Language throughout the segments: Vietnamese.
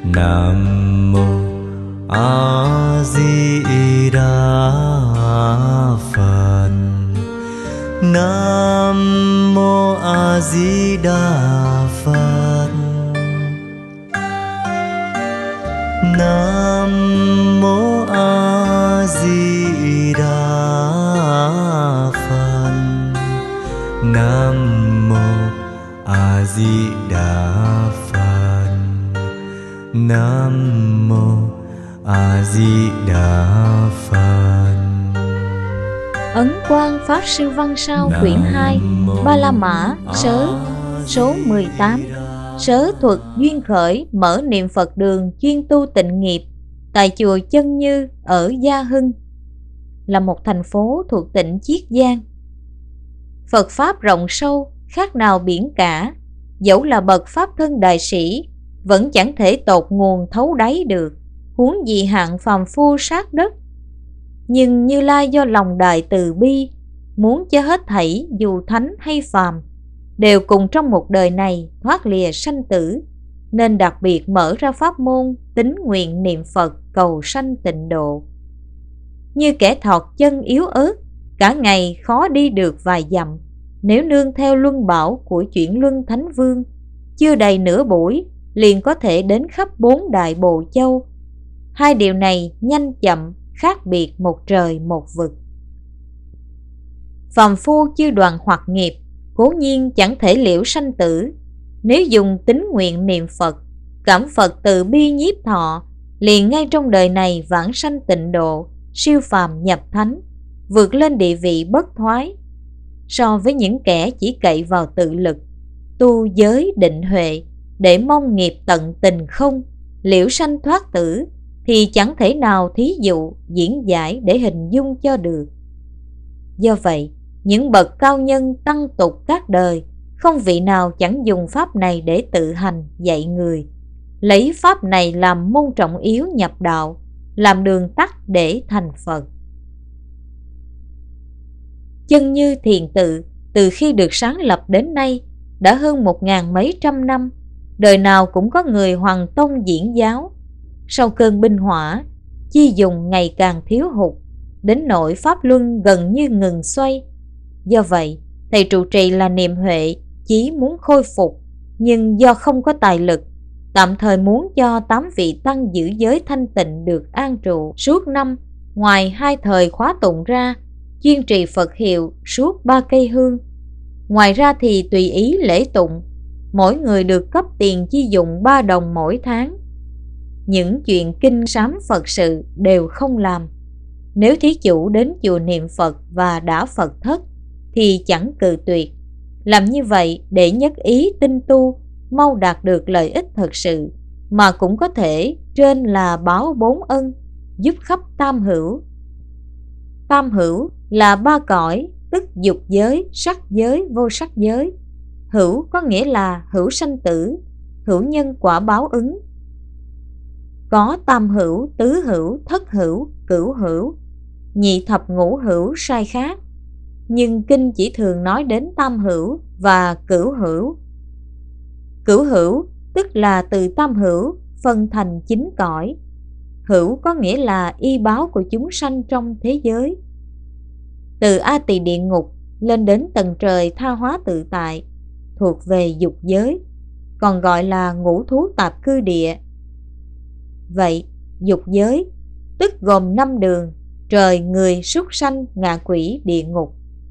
Nam mô A Di Đà Phật. Nam mô A Di Đà Phật. Nam mô A Di Đà Phật. Nam mô A Di Đà Phật. Nam mô A Di Đà Phật. Ấn Quang Pháp Sư Văn Sao quyển 2 Ba La Mã Sớ số 18. Sớ thuật duyên khởi mở niệm Phật đường chuyên tu tịnh nghiệp tại chùa Chân Như ở Gia Hưng, là một thành phố thuộc tỉnh Chiết Giang. Phật Pháp rộng sâu khác nào biển cả, dẫu là bậc Pháp thân đại sĩ vẫn chẳng thể tột nguồn thấu đáy được, huống gì hạng phàm phu sát đất. Nhưng Như Lai do lòng đại từ bi, muốn cho hết thảy dù thánh hay phàm đều cùng trong một đời này thoát lìa sanh tử, nên đặc biệt mở ra pháp môn tín nguyện niệm Phật cầu sanh tịnh độ. Như kẻ thọt chân yếu ớt, cả ngày khó đi được vài dặm, nếu nương theo luân bảo của chuyển luân thánh vương, chưa đầy nửa buổi liền có thể đến khắp 4 đại bộ châu. Hai điều này nhanh chậm khác biệt một trời một vực. Phàm phu chưa đoạn hoặc nghiệp, cố nhiên chẳng thể liễu sanh tử. Nếu dùng tín nguyện niệm Phật, cảm Phật từ bi nhiếp thọ, liền ngay trong đời này vãng sanh tịnh độ, siêu phàm nhập thánh, vượt lên địa vị bất thoái. So với những kẻ chỉ cậy vào tự lực, tu giới định huệ để mong nghiệp tận tình không, liễu sanh thoát tử, thì chẳng thể nào thí dụ diễn giải để hình dung cho được. Do vậy, những bậc cao nhân tăng tục các đời, không vị nào chẳng dùng pháp này để tự hành dạy người, lấy pháp này làm môn trọng yếu nhập đạo, làm đường tắt để thành Phật. Chân Như thiền tự từ khi được sáng lập đến nay đã hơn 1000 mấy trăm năm, đời nào cũng có người hoằng tông diễn giáo. Sau cơn binh hỏa, chi dùng ngày càng thiếu hụt, đến nỗi pháp luân gần như ngừng xoay. Do vậy, thầy trụ trì là Niệm Huệ chí muốn khôi phục, nhưng do không có tài lực, tạm thời muốn cho 8 vị tăng giữ giới thanh tịnh được an trụ suốt năm, ngoài 2 thời khóa tụng ra, chuyên trì Phật hiệu suốt 3 cây hương. Ngoài ra thì tùy ý lễ tụng, mỗi người được cấp tiền chi dụng 3 đồng mỗi tháng. Những chuyện kinh sám Phật sự đều không làm. Nếu thí chủ đến chùa niệm Phật và đã Phật thất thì chẳng cự tuyệt. Làm như vậy để nhất ý tinh tu, mau đạt được lợi ích thật sự, mà cũng có thể trên là báo 4 ân, giúp khắp tam hữu. Tam hữu là 3 cõi, tức dục giới, sắc giới, vô sắc giới. Hữu có nghĩa là hữu sanh tử, hữu nhân quả báo ứng. Có tam hữu, tứ hữu, thất hữu, cửu hữu, nhị thập ngũ hữu sai khác, nhưng kinh chỉ thường nói đến tam hữu và cửu hữu. Cửu hữu tức là từ tam hữu phân thành 9 cõi. Hữu có nghĩa là y báo của chúng sanh trong thế giới. Từ A Tỳ địa ngục lên đến tầng trời tha hóa tự tại thuộc về dục giới, còn gọi là ngũ thú tạp cư địa. Vậy, dục giới tức gồm 5 đường: trời, người, súc sanh, ngạ quỷ, địa ngục.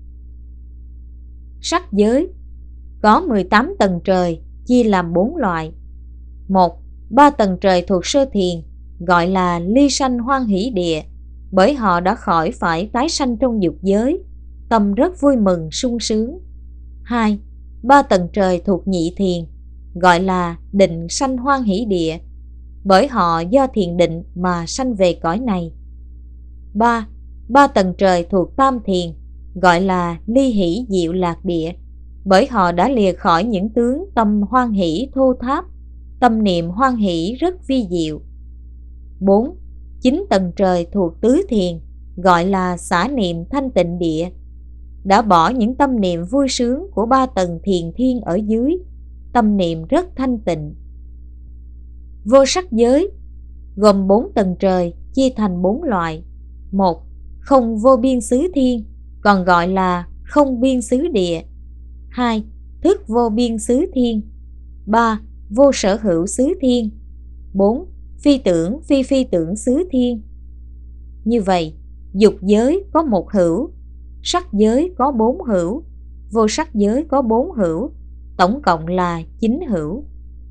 Sắc giới có 18 tầng trời, chia làm 4 loại. 1. 3 tầng trời thuộc sơ thiền, gọi là ly sanh hoan hỷ địa, bởi họ đã khỏi phải tái sanh trong dục giới, tâm rất vui mừng sung sướng. 2. 3 tầng trời thuộc nhị thiền, gọi là định sanh hoan hỷ địa, bởi họ do thiền định mà sanh về cõi này. 3. 3 tầng trời thuộc tam thiền, gọi là ly hỷ diệu lạc địa, bởi họ đã lìa khỏi những tướng tâm hoan hỷ thô tháp, tâm niệm hoan hỷ rất vi diệu. 4. 9 tầng trời thuộc tứ thiền, gọi là xả niệm thanh tịnh địa, đã bỏ những tâm niệm vui sướng của 3 tầng thiền thiên ở dưới, tâm niệm rất thanh tịnh. Vô sắc giới gồm 4 tầng trời, chia thành 4 loại. 1. Không vô biên xứ thiên, còn gọi là không biên xứ địa. 2. Thức vô biên xứ thiên. 3. Vô sở hữu xứ thiên. 4. Phi tưởng phi phi tưởng xứ thiên. Như vậy, dục giới có 1 hữu, sắc giới có 4 hữu, vô sắc giới có 4 hữu, tổng cộng là 9 hữu.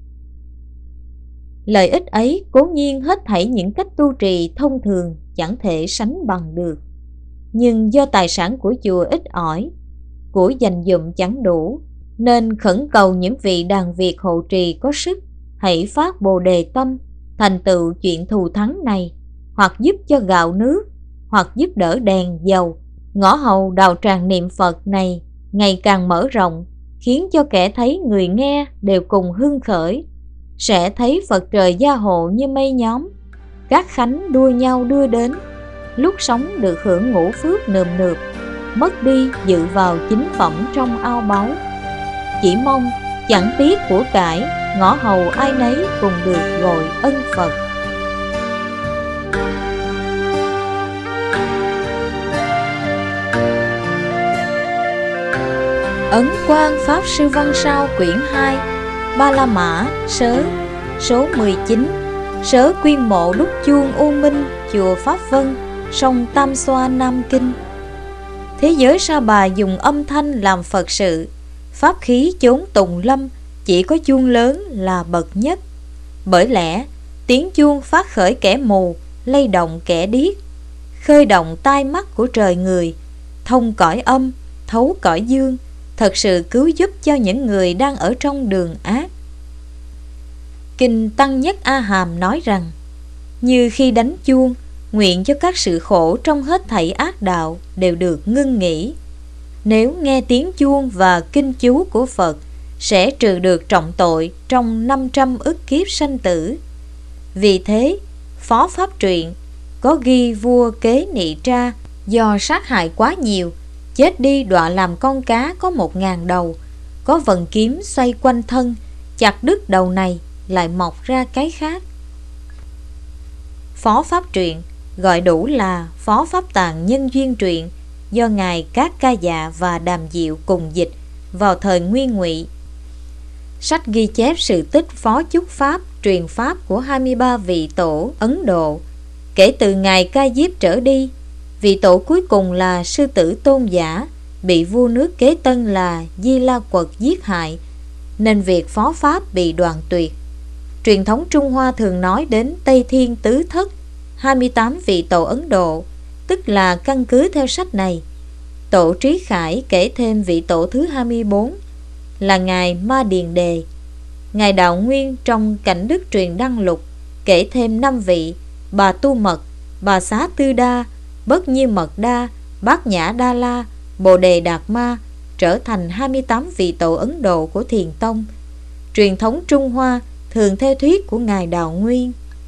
Lợi ích ấy cố nhiên hết thảy những cách tu trì thông thường chẳng thể sánh bằng được. Nhưng do tài sản của chùa ít ỏi, của dành dụm chẳng đủ, nên khẩn cầu những vị đàn Việt hộ trì có sức hãy phát Bồ Đề tâm, thành tựu chuyện thù thắng này, hoặc giúp cho gạo nước, hoặc giúp đỡ đèn dầu, ngõ hầu đạo tràng niệm Phật này ngày càng mở rộng, khiến cho kẻ thấy người nghe đều cùng hưng khởi, sẽ thấy Phật trời gia hộ như mây nhóm, các khánh đua nhau đưa đến, lúc sống được hưởng ngũ phước nườm nượp, mất đi dự vào chính phẩm trong ao báu. Chỉ mong chẳng tiếc của cải, ngõ hầu ai nấy cùng được gọi ân Phật. Ấn Quang Pháp Sư Văn Sao quyển 2, Ba La Mã, Sớ, số 19. Sớ Quyên Mộ đúc chuông U Minh, chùa Pháp Vân, sông Tam Xoa, Nam Kinh. Thế giới Sa Bà dùng âm thanh làm Phật sự, pháp khí chốn tùng lâm chỉ có chuông lớn là bậc nhất. Bởi lẽ tiếng chuông phát khởi kẻ mù, lay động kẻ điếc, khơi động tai mắt của trời người, thông cõi âm, thấu cõi dương, thật sự cứu giúp cho những người đang ở trong đường ác. Kinh Tăng Nhất A Hàm nói rằng, như khi đánh chuông, nguyện cho các sự khổ trong hết thảy ác đạo đều được ngưng nghỉ. Nếu nghe tiếng chuông và kinh chú của Phật, sẽ trừ được trọng tội trong 500 ức kiếp sanh tử. Vì thế, Phó Pháp truyện có ghi vua Kế Nị Tra do sát hại quá nhiều, chết đi đọa làm con cá có 1000 đầu, có vần kiếm xoay quanh thân, chặt đứt đầu này lại mọc ra cái khác. Phó Pháp truyện gọi đủ là Phó Pháp Tạng Nhân Duyên truyện, do ngài Cát Ca Dạ và Đàm Diệu cùng dịch vào thời Nguyên Ngụy. Sách ghi chép sự tích Phó Chúc Pháp truyền pháp của 23 vị tổ Ấn Độ, kể từ ngài Ca Diếp trở đi. Vị tổ cuối cùng là Sư Tử Tôn Giả, bị vua nước kế tân là Di La Quật giết hại, nên việc phó pháp bị đoạn tuyệt. Truyền thống Trung Hoa thường nói đến Tây Thiên Tứ Thất, 28 vị tổ Ấn Độ, tức là căn cứ theo sách này. Tổ Trí Khải kể thêm vị tổ thứ 24 là ngài Ma Điền Đề. Ngài Đạo Nguyên trong Cảnh Đức Truyền Đăng Lục kể thêm 5 vị: Bà Tu Mật, Bà Xá Tư Đa, Bất Nhiêu Mật Đa, Bát Nhã Đa La, Bồ Đề Đạt Ma, trở thành 28 vị tổ Ấn Độ của Thiền Tông. Truyền thống Trung Hoa thường theo thuyết của ngài Đạo Nguyên.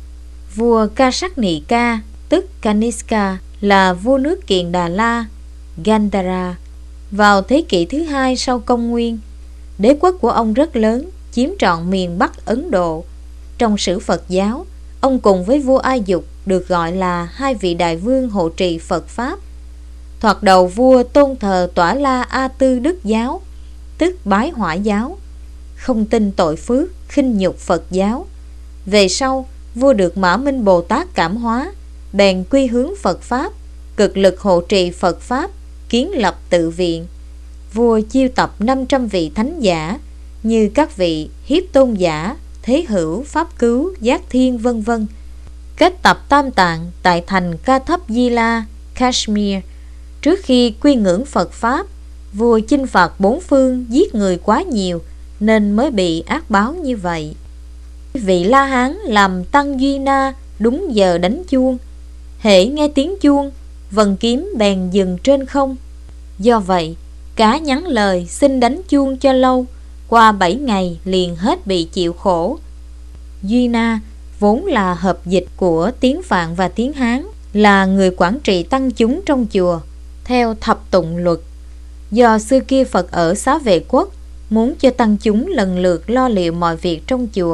Vua Kasaknika tức Kaniska là vua nước Kiền Đà La, Gandhara, vào thế kỷ thứ 2 sau công nguyên. Đế quốc của ông rất lớn, chiếm trọn miền Bắc Ấn Độ. Trong sử Phật giáo, ông cùng với vua Ai Dục được gọi là hai vị đại vương hộ trì Phật Pháp. Thoạt đầu vua tôn thờ Tỏa La A Tư Đức giáo, tức bái hỏa giáo, không tin tội phước, khinh nhục Phật giáo. Về sau, vua được Mã Minh Bồ Tát cảm hóa, bèn quy hướng Phật Pháp, cực lực hộ trì Phật Pháp, kiến lập tự viện. Vua chiêu tập 500 vị thánh giả như các vị Hiếp Tôn Giả, Thế Hữu, Pháp Cứu, Giác Thiên vân vân, kết tập tam tạng tại thành Ca Thấp Di La, Kashmir. Trước khi quy ngưỡng Phật Pháp, vua chinh phạt 4 phương, giết người quá nhiều nên mới bị ác báo như vậy. Vị La Hán làm tăng Duy Na đúng giờ đánh chuông, hễ nghe tiếng chuông, vần kiếm bèn dừng trên không. Do vậy, cá nhắn lời xin đánh chuông cho lâu, qua 7 ngày liền hết bị chịu khổ. Duy Na vốn là hợp dịch của tiếng Phạn và tiếng Hán, là người quản trị tăng chúng trong chùa theo thập tụng luật. Do xưa kia Phật ở Xá Vệ Quốc, muốn cho tăng chúng lần lượt lo liệu mọi việc trong chùa,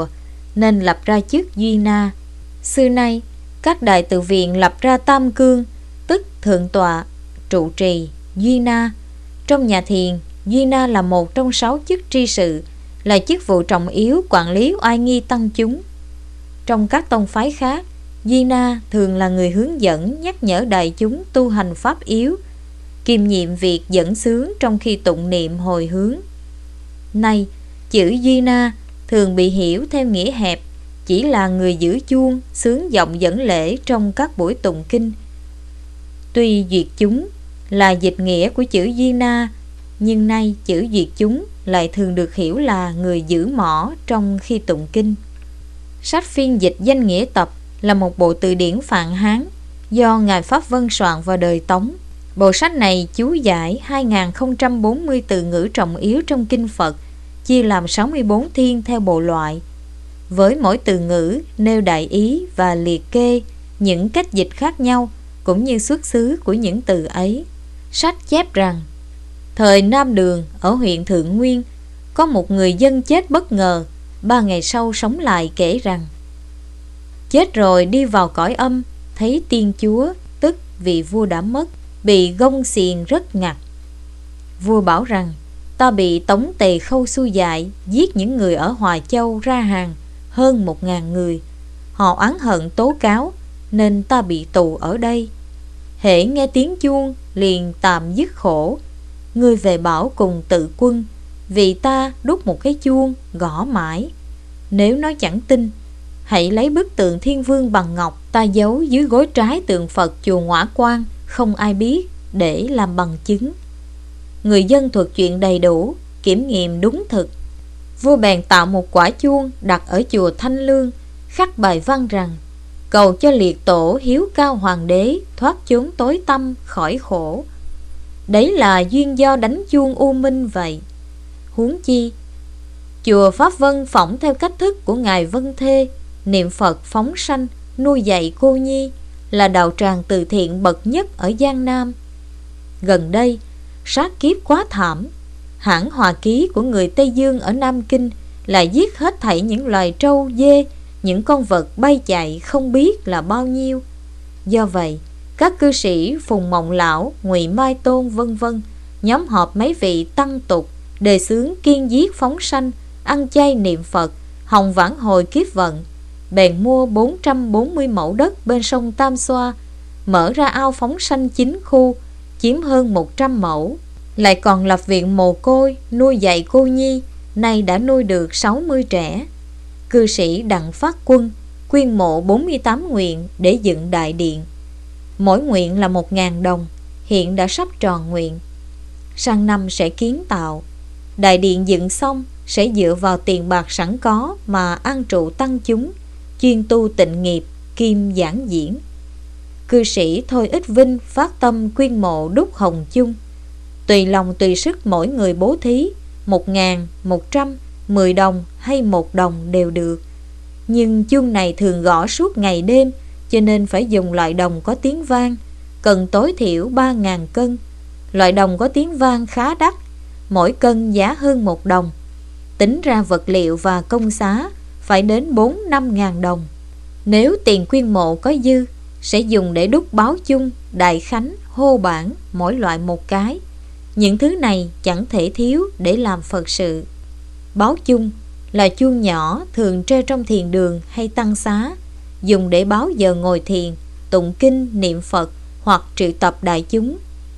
nên lập ra chức Duy Na. Xưa nay, các đại tự viện lập ra tam cương, tức thượng tọa, trụ trì, Duy Na. Trong nhà thiền, Duy Na là một trong 6 chức tri sự, là chức vụ trọng yếu quản lý oai nghi tăng chúng. Trong các tông phái khác, Duy Na thường là người hướng dẫn nhắc nhở đại chúng tu hành pháp yếu, kiêm nhiệm việc dẫn xướng trong khi tụng niệm hồi hướng. Nay, chữ Duy Na thường bị hiểu theo nghĩa hẹp, chỉ là người giữ chuông, xướng giọng dẫn lễ trong các buổi tụng kinh. Tuy duyệt chúng là dịch nghĩa của chữ Duy Na, nhưng nay chữ duyệt chúng lại thường được hiểu là người giữ mõ trong khi tụng kinh. Sách phiên dịch danh nghĩa tập là một bộ từ điển Phạn Hán do Ngài Pháp Vân soạn vào đời Tống. Bộ sách này chú giải 2040 từ ngữ trọng yếu trong kinh Phật, chia làm 64 thiên theo bộ loại, với mỗi từ ngữ nêu đại ý và liệt kê những cách dịch khác nhau cũng như xuất xứ của những từ ấy. Sách chép rằng, thời Nam Đường ở huyện Thượng Nguyên, có một người dân chết bất ngờ, 3 ngày sau sống lại kể rằng, chết rồi đi vào cõi âm, thấy tiên chúa, tức vị vua đã mất, bị gông xiềng rất ngặt. Vua bảo rằng, ta bị Tống Tề Khâu xui dại, giết những người ở Hòa Châu ra hàng, hơn 1000 người. Họ oán hận tố cáo, nên ta bị tù ở đây. Hễ nghe tiếng chuông, liền tạm dứt khổ. Ngươi về bảo cùng tự quân, vì ta đúc một cái chuông, gõ mãi. Nếu nói chẳng tin, hãy lấy bức tượng Thiên Vương bằng ngọc ta giấu dưới gối trái tượng Phật chùa Ngoã Quan, không ai biết, để làm bằng chứng. Người dân thuật chuyện đầy đủ, kiểm nghiệm đúng thực. Vua bèn tạo một quả chuông đặt ở chùa Thanh Lương, khắc bài văn rằng, cầu cho liệt tổ hiếu cao hoàng đế thoát chốn tối tăm khỏi khổ. Đấy là duyên do đánh chuông u minh vậy. Huống chi, chùa Pháp Vân phỏng theo cách thức của Ngài Vân Thê, niệm Phật phóng sanh, nuôi dạy cô nhi, là đạo tràng từ thiện bậc nhất ở Giang Nam. Gần đây, sát kiếp quá thảm. Hãng Hòa Ký của người Tây Dương ở Nam Kinh là giết hết thảy những loài trâu, dê, những con vật bay chạy không biết là bao nhiêu. Do vậy, các cư sĩ Phùng Mộng Lão, Ngụy Mai Tôn vân vân nhóm họp mấy vị tăng tục đề xướng kiên giết phóng sanh, ăn chay niệm Phật, hồng vãn hồi kiếp vận. Bèn mua 440 mẫu đất bên sông Tam Xoa, mở ra ao phóng sanh 9 khu, chiếm hơn 100 mẫu. Lại còn lập viện mồ côi, nuôi dạy cô nhi, nay đã nuôi được 60 trẻ. Cư sĩ Đặng Phát Quân quyên mộ 48 nguyện để dựng đại điện. Mỗi nguyện là 1000 đồng, hiện đã sắp tròn nguyện. Sang năm sẽ kiến tạo. Đại điện dựng xong sẽ dựa vào tiền bạc sẵn có mà an trụ tăng chúng, chuyên tu tịnh nghiệp, kim giảng diễn. Cư sĩ Thôi Ích Vinh phát tâm quyên mộ đúc hồng chung. Tùy lòng tùy sức mỗi người bố thí 1000, 100, 10 đồng hay 1 đồng đều được. Nhưng chuông này thường gõ suốt ngày đêm, cho nên phải dùng loại đồng có tiếng vang, cần tối thiểu 3000 cân. Loại đồng có tiếng vang khá đắt, mỗi cân giá hơn 1 đồng. Tính ra vật liệu và công xá phải đến 4-5 ngàn đồng. Nếu tiền quyên mộ có dư, sẽ dùng để đúc báo chung, đại khánh, hô bản, mỗi loại một cái. Những thứ này chẳng thể thiếu để làm Phật sự. Báo chung là chuông nhỏ thường treo trong thiền đường hay tăng xá, dùng để báo giờ ngồi thiền, tụng kinh, niệm Phật hoặc triệu tập đại chúng.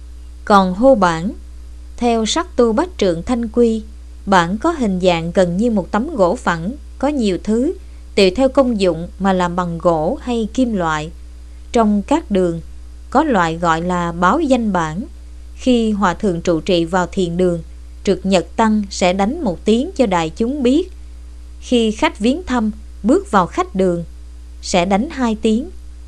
Còn hô bản, theo sắc tu Bách Trượng Thanh Quy, bản có hình dạng gần như một tấm gỗ phẳng, có nhiều thứ, tùy theo công dụng mà làm bằng gỗ hay kim loại. Trong các đường, có loại gọi là báo danh bản. Khi hòa thượng trụ trì vào thiền đường, trực nhật tăng sẽ đánh một tiếng cho đại chúng biết. Khi khách viếng thăm bước vào khách đường, sẽ đánh 2 tiếng.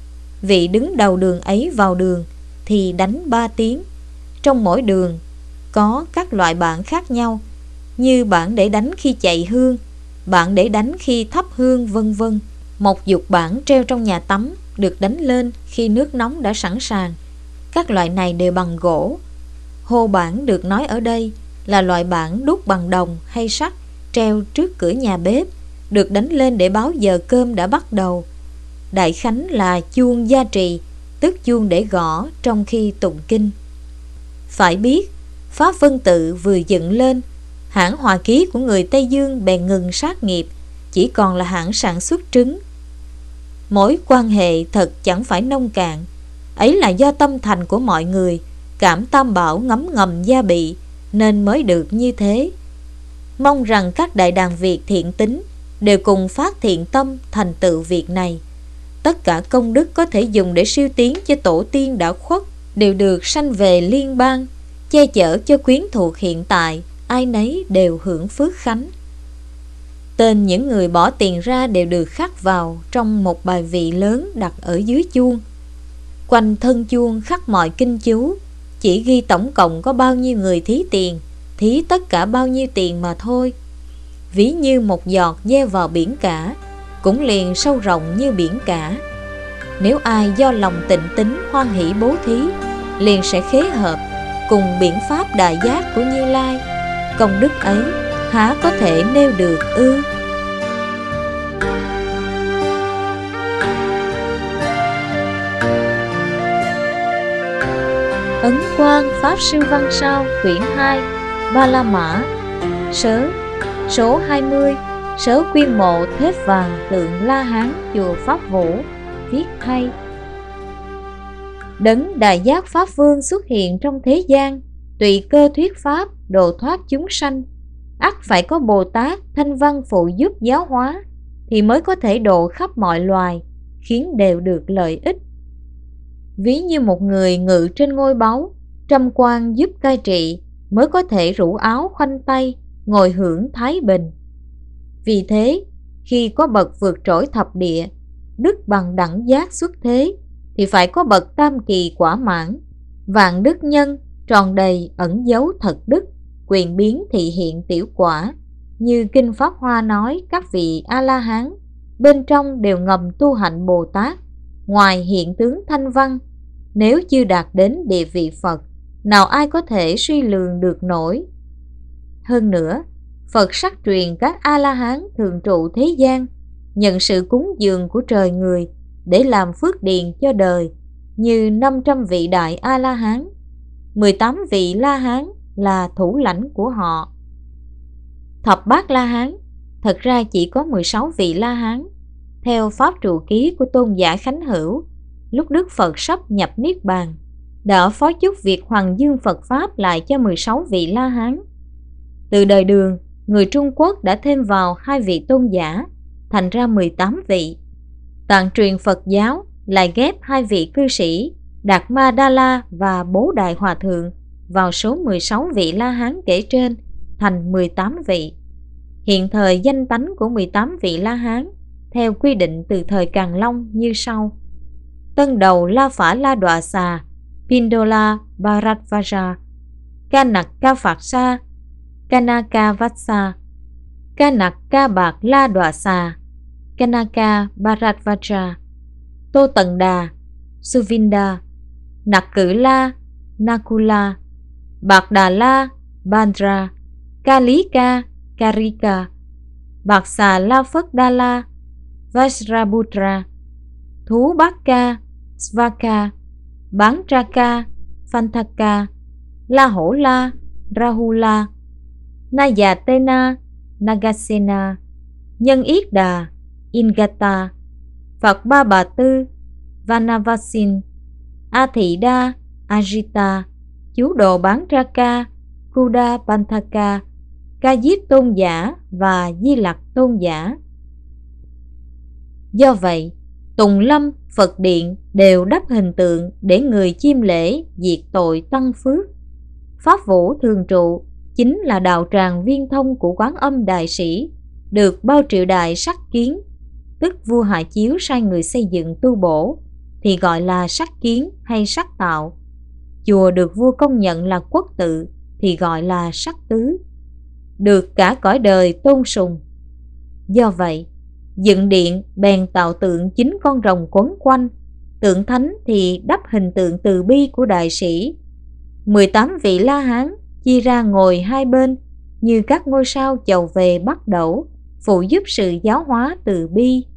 Vị đứng đầu đường ấy vào đường thì đánh 3 tiếng. Trong mỗi đường có các loại bản khác nhau, như bản để đánh khi chạy hương, bản để đánh khi thắp hương, vân vân. Một dục bản treo trong nhà tắm được đánh lên khi nước nóng đã sẵn sàng. Các loại này đều bằng gỗ. Hô bản được nói ở đây là loại bản đúc bằng đồng hay sắt, treo trước cửa nhà bếp, được đánh lên để báo giờ cơm đã bắt đầu. Đại khánh là chuông gia trì, tức chuông để gõ trong khi tụng kinh. Phải biết, Pháp Vân Tự vừa dựng lên, hãng Hòa Ký của người Tây Dương bèn ngừng sát nghiệp, chỉ còn là hãng sản xuất trứng. Mối quan hệ thật chẳng phải nông cạn, ấy là do tâm thành của mọi người, cảm tam bảo ngấm ngầm gia bị, nên mới được như thế. Mong rằng các đại đàn Việt thiện tín đều cùng phát thiện tâm thành tựu việc này. Tất cả công đức có thể dùng để siêu tiến cho tổ tiên đã khuất đều được sanh về liên bang, che chở cho quyến thuộc hiện tại, ai nấy đều hưởng phước khánh. Tên những người bỏ tiền ra đều được khắc vào trong một bài vị lớn đặt ở dưới chuông. Quanh thân chuông khắc mọi kinh chú, chỉ ghi tổng cộng có bao nhiêu người thí tiền, thí tất cả bao nhiêu tiền mà thôi. Ví như một giọt gieo vào biển cả, cũng liền sâu rộng như biển cả. Nếu ai do lòng tịnh tín hoan hỷ bố thí, liền sẽ khế hợp cùng biển pháp đại giác của Như Lai. Công đức ấy há có thể nêu được ư? Ấn Quang Pháp Sư Văn Sao quyển 2 Ba La Mã Sớ số 20 Sớ Quyên Mộ Thết Vàng Tượng La Hán Chùa Pháp Vũ. Viết hay: Đấng Đại Giác Pháp Vương xuất hiện trong thế gian, tùy cơ thuyết pháp độ thoát chúng sanh. Ắt phải có Bồ Tát Thanh Văn phụ giúp giáo hóa, thì mới có thể độ khắp mọi loài, khiến đều được lợi ích. Ví như một người ngự trên ngôi báu, trăm quan giúp cai trị, mới có thể rủ áo khoanh tay, ngồi hưởng thái bình. Vì thế, khi có bậc vượt trội thập địa, đức bằng đẳng giác xuất thế, thì phải có bậc tam kỳ quả mãn, vạn đức nhân, tròn đầy ẩn giấu thật đức, quyền biến thị hiện tiểu quả. Như Kinh Pháp Hoa nói, các vị A-la-hán bên trong đều ngầm tu hạnh Bồ Tát, ngoài hiện tướng thanh văn. Nếu chưa đạt đến địa vị Phật, nào ai có thể suy lường được nổi. Hơn nữa, Phật sắc truyền các A-la-hán thường trụ thế gian, nhận sự cúng dường của trời người để làm phước điền cho đời, như 500 vị đại A-la-hán, 18 vị La-hán là thủ lãnh của họ. Thập bát La-hán thật ra chỉ có 16 vị La-hán. Theo pháp trụ ký của tôn giả Khánh Hữu, lúc Đức Phật sắp nhập Niết Bàn, đã phó chúc việc Hoàng Dương Phật Pháp lại cho 16 vị La-hán. Từ đời Đường, người Trung Quốc đã thêm vào 2 vị tôn giả, thành ra 18 vị. Tạng truyền Phật giáo lại ghép 2 vị cư sĩ Đạt Ma Đa La và Bố Đại Hòa Thượng vào số 16 vị La-hán kể trên, thành 18 vị. Hiện thời danh tánh của 18 vị La-hán theo quy định từ thời Càn Long như sau: Tân đầu La Phả La Đọa Xà, Pindola Bharadvaja, Kanaka Phạt Sa, Kanaka Vatsa, Kanaka Bạc La Đọa Xà, Kanaka Bharadvaja, Tô Tần Đà, Suvinda, Nặc Cử La, Nakula, Bạc Đà La, Bandra, Kalika, Karika, Bạc Xà La Phất Đa La, Vajraputra, Thú Bát Ca, Svaka, Bán Traka, Phantaka, La Hổ La, Rahula, Nayatena, Nagasena, Nhân Yết Đà, Ingata, Phật Ba Bà Tư, Vanavasin, A Thị Đa, Ajita, Chú Đồ Bán Traka, Kuda Panthaka, Ca Diếp Tôn Giả và Di Lặc Tôn Giả. Do vậy, Tùng Lâm, Phật Điện đều đắp hình tượng để người chiêm lễ diệt tội tăng phước. Pháp Vũ thường trụ chính là đạo tràng viên thông của Quán Âm Đại Sĩ, được bao triệu đại sắc kiến, tức vua Hạ Chiếu sai người xây dựng tu bổ, thì gọi là sắc kiến hay sắc tạo. Chùa được vua công nhận là quốc tự thì gọi là sắc tứ, được cả cõi đời tôn sùng. Do vậy, dựng điện bèn tạo tượng 9 con rồng quấn quanh, tượng thánh thì đắp hình tượng từ bi của đại sĩ. 18 vị La Hán chia ra ngồi hai bên như các ngôi sao chầu về Bắc Đẩu, phụ giúp sự giáo hóa từ bi.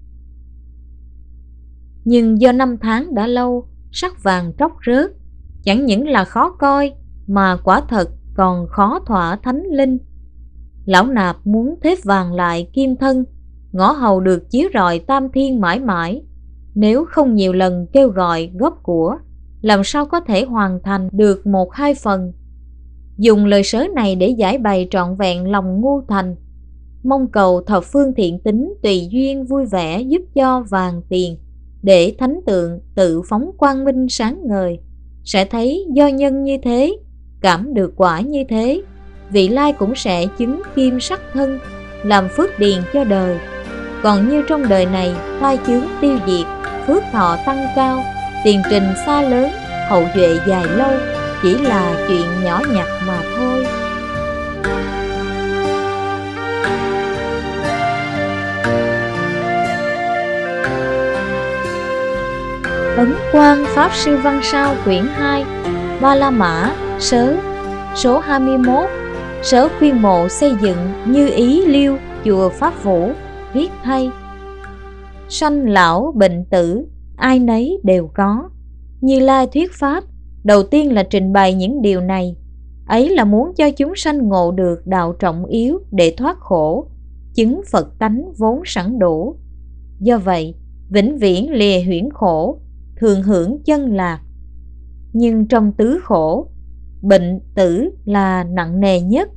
Nhưng do năm tháng đã lâu, sắc vàng tróc rớt, chẳng những là khó coi mà quả thật còn khó thỏa thánh linh. Lão Nạp muốn thép vàng lại kim thân, ngõ hầu được chiếu rọi tam thiên mãi mãi. Nếu không nhiều lần kêu gọi góp của, làm sao có thể hoàn thành được 1-2 phần. Dùng lời sớ này để giải bày trọn vẹn lòng ngu thành, mong cầu thập phương thiện tính tùy duyên vui vẻ giúp cho vàng tiền, để thánh tượng tự phóng quang minh sáng ngời. Sẽ thấy do nhân như thế, cảm được quả như thế, vị lai cũng sẽ chứng kim sắc thân, làm phước điền cho đời. Còn như trong đời này, tai chướng tiêu diệt, phước thọ tăng cao, tiền trình xa lớn, hậu duệ dài lâu, chỉ là chuyện nhỏ nhặt mà thôi. Ấn Quang Pháp Sư Văn Sao quyển 2, Ba La Mã, sớ, số 21. Sớ khuyên mộ xây dựng Như Ý Liêu chùa Pháp Vũ, viết thay: sanh lão bệnh tử, ai nấy đều có. Như Lai thuyết pháp, đầu tiên là trình bày những điều này. Ấy là muốn cho chúng sanh ngộ được đạo trọng yếu để thoát khổ, chứng Phật tánh vốn sẵn đủ. Do vậy, vĩnh viễn lìa huyễn khổ, thường hưởng chân lạc. Nhưng trong tứ khổ, bệnh tử là nặng nề nhất.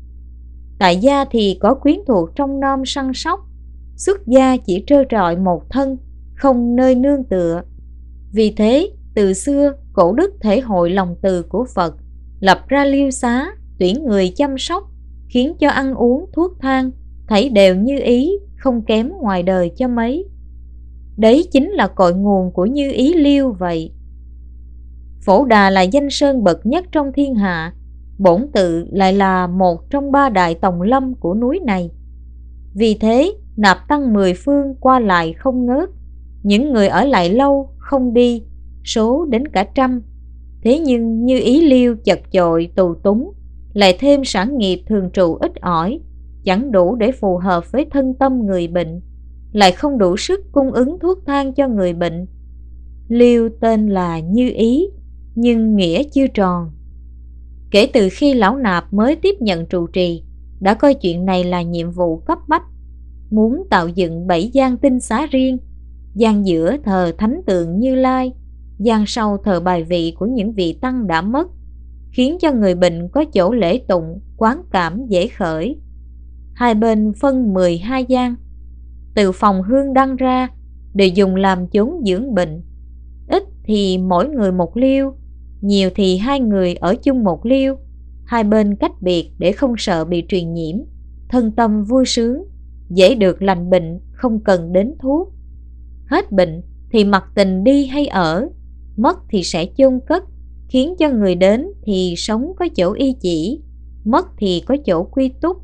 Tại gia thì có quyến thuộc trong nom săn sóc, xuất gia chỉ trơ trọi một thân, không nơi nương tựa. Vì thế, từ xưa cổ đức thể hội lòng từ của Phật, lập ra liêu xá, tuyển người chăm sóc, khiến cho ăn uống thuốc thang thảy đều như ý, không kém ngoài đời cho mấy. Đấy chính là cội nguồn của Như Ý Liêu vậy. Phổ Đà là danh sơn bậc nhất trong thiên hạ, bổn tự lại là một trong 3 đại tòng lâm của núi này. Vì thế, nạp tăng 10 phương qua lại không ngớt, những người ở lại lâu không đi, số đến cả trăm. Thế nhưng Như Ý Liêu chật chội tù túng, lại thêm sản nghiệp thường trụ ít ỏi, chẳng đủ để phù hợp với thân tâm người bệnh, lại không đủ sức cung ứng thuốc thang cho người bệnh. Liêu tên là Như Ý, nhưng nghĩa chưa tròn. Kể từ khi Lão Nạp mới tiếp nhận trụ trì, đã coi chuyện này là nhiệm vụ cấp bách. Muốn tạo dựng 7 gian tinh xá riêng, gian giữa thờ thánh tượng Như Lai, gian sau thờ bài vị của những vị tăng đã mất, khiến cho người bệnh có chỗ lễ tụng, quán cảm dễ khởi. Hai bên phân 12 gian, từ phòng hương đăng ra đều dùng làm chốn dưỡng bệnh. Ít thì mỗi người một liêu, nhiều thì 2 người ở chung một liêu, hai bên cách biệt để không sợ bị truyền nhiễm, thân tâm vui sướng, dễ được lành bệnh, không cần đến thuốc. Hết bệnh thì mặc tình đi hay ở, mất thì sẽ chôn cất, khiến cho người đến thì sống có chỗ y chỉ, mất thì có chỗ quy túc.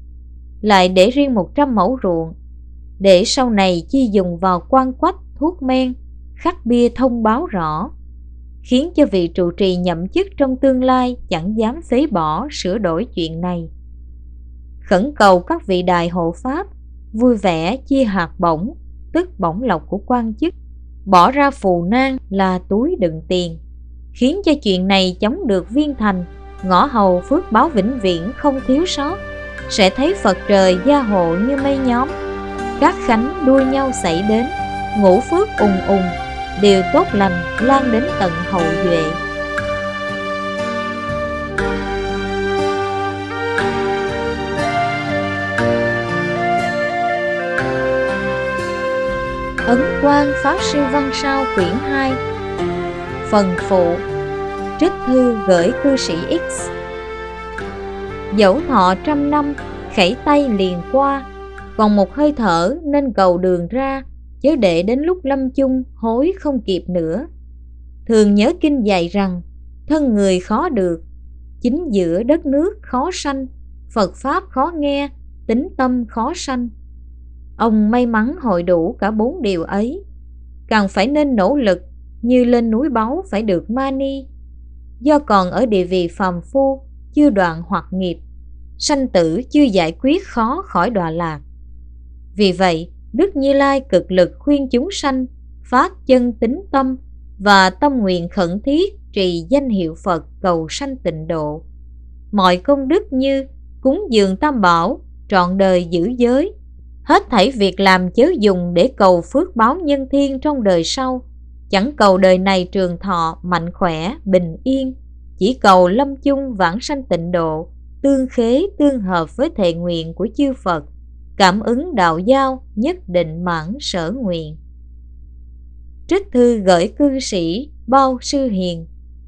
Lại để riêng 100 mẫu ruộng, để sau này chi dùng vào quan quách, thuốc men, khắc bia thông báo rõ, khiến cho vị trụ trì nhậm chức trong tương lai chẳng dám phế bỏ sửa đổi chuyện này. Khẩn cầu các vị đại hộ pháp vui vẻ chia hạt bổng, tức bổng lộc của quan chức, bỏ ra phù nang là túi đựng tiền, khiến cho chuyện này chống được viên thành, ngõ hầu phước báo vĩnh viễn không thiếu sót. Sẽ thấy Phật trời gia hộ như mây nhóm, các khánh đua nhau xảy đến, ngũ phước ùng ùng, điều tốt lành lan đến tận hậu duệ. Ấn Quang Pháp Sư Văn Sao quyển 2, phần phụ, trích thư gửi cư sĩ X. Dẫu thọ 100 năm, khẩy tay liền qua, còn một hơi thở nên cầu đường ra, chớ để đến lúc lâm chung hối không kịp nữa. Thường nhớ kinh dạy rằng, thân người khó được, chính giữa đất nước khó sanh, Phật Pháp khó nghe, tính tâm khó sanh. Ông may mắn hội đủ cả 4 điều ấy, càng phải nên nỗ lực như lên núi báu phải được mani. Do còn ở địa vị phàm phu, chưa đoạn hoặc nghiệp, sanh tử chưa giải quyết khó khỏi đọa lạc. Vì vậy, Đức Như Lai cực lực khuyên chúng sanh phát chân tín tâm và tâm nguyện khẩn thiết trì danh hiệu Phật cầu sanh tịnh độ. Mọi công đức như cúng dường Tam Bảo, trọn đời giữ giới, hết thảy việc làm chớ dùng để cầu phước báo nhân thiên trong đời sau, chẳng cầu đời này trường thọ, mạnh khỏe, bình yên, chỉ cầu lâm chung vãng sanh tịnh độ, tương khế tương hợp với thệ nguyện của chư Phật, cảm ứng đạo giao, nhất định mãn sở nguyện. Trích thư gửi cư sĩ Bao Sư Hiền.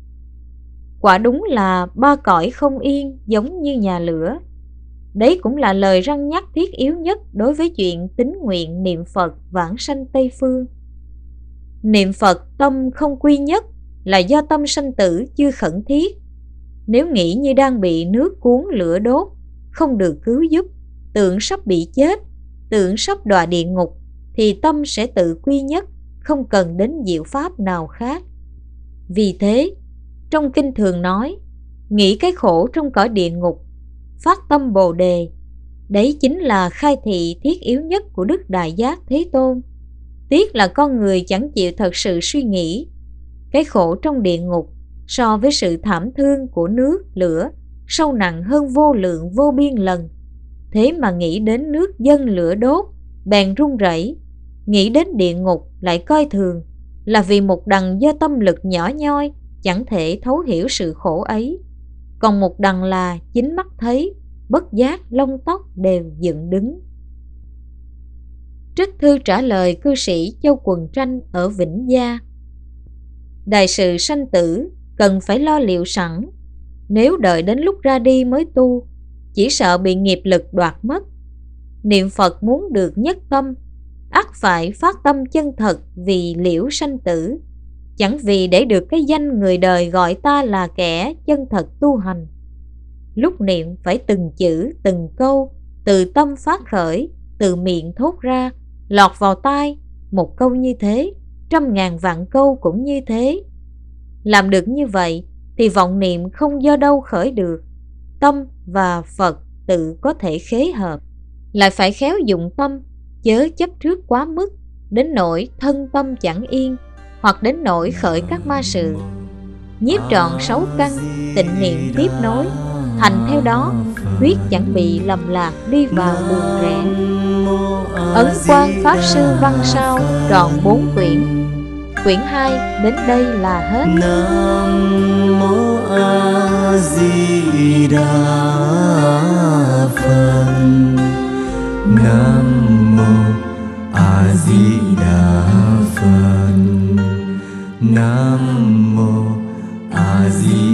Quả đúng là ba cõi không yên giống như nhà lửa. Đấy cũng là lời răn nhắc thiết yếu nhất đối với chuyện tín nguyện niệm Phật vãng sanh Tây Phương. Niệm Phật tâm không quy nhất là do tâm sanh tử chưa khẩn thiết. Nếu nghĩ như đang bị nước cuốn lửa đốt, không được cứu giúp, tưởng sắp bị chết, tưởng sắp đọa địa ngục, thì tâm sẽ tự quy nhất, không cần đến diệu pháp nào khác. Vì thế, trong kinh thường nói, nghĩ cái khổ trong cõi địa ngục, phát tâm Bồ Đề. Đấy chính là khai thị thiết yếu nhất của Đức Đại Giác Thế Tôn. Tiếc là con người chẳng chịu thật sự suy nghĩ. Cái khổ trong địa ngục so với sự thảm thương của nước, lửa, sâu nặng hơn vô lượng vô biên lần. Thế mà nghĩ đến nước dân lửa đốt, bèn run rẩy. Nghĩ đến địa ngục lại coi thường, là vì một đằng do tâm lực nhỏ nhoi, chẳng thể thấu hiểu sự khổ ấy. Còn một đằng là chính mắt thấy, bất giác lông tóc đều dựng đứng. Trích thư trả lời cư sĩ Châu Quần Tranh ở Vĩnh Gia. Đại sự sanh tử cần phải lo liệu sẵn. Nếu đợi đến lúc ra đi mới tu, chỉ sợ bị nghiệp lực đoạt mất. Niệm Phật muốn được nhất tâm, ắt phải phát tâm chân thật vì liễu sanh tử, chẳng vì để được cái danh người đời gọi ta là kẻ chân thật tu hành. Lúc niệm phải từng chữ từng câu từ tâm phát khởi, từ miệng thốt ra, lọt vào tai. Một câu như thế, 100.000 vạn câu cũng như thế. Làm được như vậy thì vọng niệm không do đâu khởi được. Tâm và Phật tự có thể khế hợp. Lại phải khéo dụng tâm, chớ chấp trước quá mức, đến nỗi thân tâm chẳng yên, hoặc đến nỗi khởi các ma sự. Nhiếp trọn 6 căn, tịnh niệm tiếp nối, thành theo đó, quyết chẳng bị lầm lạc đi vào đường rẽ. Ấn Quang Pháp Sư Văn Sao trọn 4 quyển. Quyển 2 đến đây là hết. Nam mô A Di Đà Phật. Nam mô A Di Đà Phật. Nam mô A Di